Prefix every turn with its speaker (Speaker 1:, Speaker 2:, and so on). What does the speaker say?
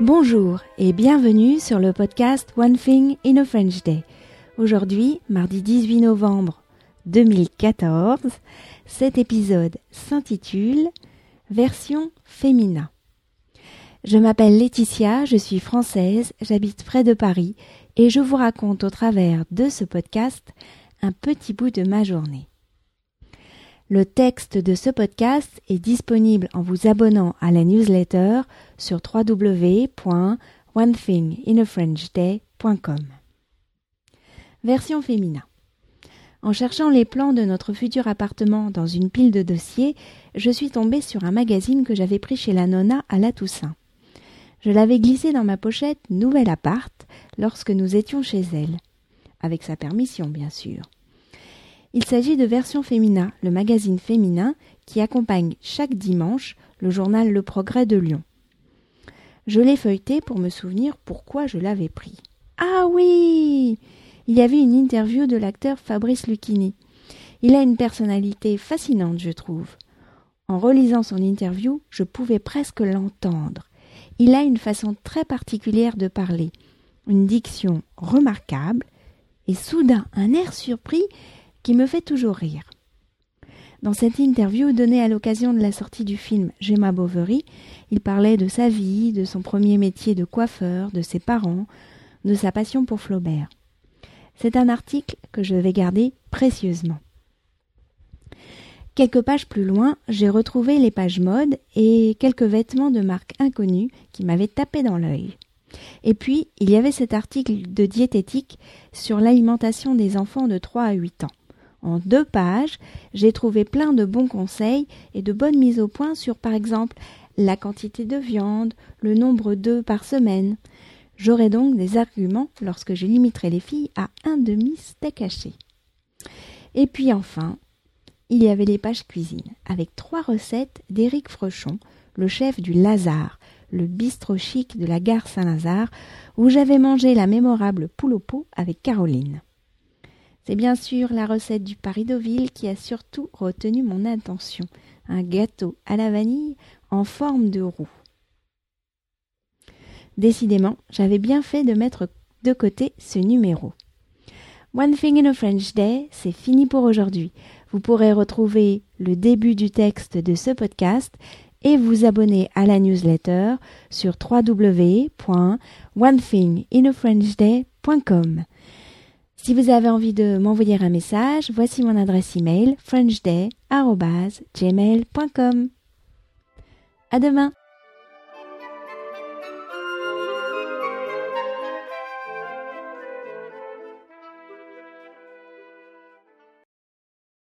Speaker 1: Bonjour et bienvenue sur le podcast One Thing in a French Day. Aujourd'hui, mardi 18 novembre 2014, cet épisode s'intitule Version féminin. Je m'appelle Laetitia, je suis française, j'habite près de Paris et je vous raconte au travers de ce podcast un petit bout de ma journée. Le texte de ce podcast est disponible en vous abonnant à la newsletter sur www.onethinginafrenchday.com. Version féminin. En cherchant les plans de notre futur appartement dans une pile de dossiers, je suis tombée sur un magazine que j'avais pris chez la Nonna à la Toussaint. Je l'avais glissé dans ma pochette « Nouvel appart » lorsque nous étions chez elle. Avec sa permission, bien sûr. Il s'agit de Version féminin, le magazine féminin qui accompagne chaque dimanche le journal Le Progrès de Lyon. Je l'ai feuilleté pour me souvenir pourquoi je l'avais pris. Ah oui! Il y avait une interview de l'acteur Fabrice Lucchini. Il a une personnalité fascinante, je trouve. En relisant son interview, je pouvais presque l'entendre. Il a une façon très particulière de parler, une diction remarquable et soudain un air surpris qui me fait toujours rire. Dans cette interview donnée à l'occasion de la sortie du film Gemma Bovary, il parlait de sa vie, de son premier métier de coiffeur, de ses parents, de sa passion pour Flaubert. C'est un article que je vais garder précieusement. Quelques pages plus loin, j'ai retrouvé les pages mode et quelques vêtements de marque inconnue qui m'avaient tapé dans l'œil. Et puis, il y avait cet article de diététique sur l'alimentation des enfants de 3 à 8 ans. En 2 pages, j'ai trouvé plein de bons conseils et de bonnes mises au point sur, par exemple, la quantité de viande, le nombre d'œufs par semaine. J'aurai donc des arguments lorsque je limiterai les filles à un demi-steak haché. Et puis enfin, il y avait les pages cuisine, avec 3 recettes d'Éric Frechon, le chef du Lazare, le bistrot chic de la gare Saint-Lazare, où j'avais mangé la mémorable poule au pot avec Caroline. C'est bien sûr la recette du Paris Deauville qui a surtout retenu mon attention. Un gâteau à la vanille en forme de roue. Décidément, j'avais bien fait de mettre de côté ce numéro. One Thing in a French Day, c'est fini pour aujourd'hui. Vous pourrez retrouver le début du texte de ce podcast et vous abonner à la newsletter sur www.onethinginafrenchday.com. Si vous avez envie de m'envoyer un message, voici mon adresse email frenchday@gmail.com. À demain!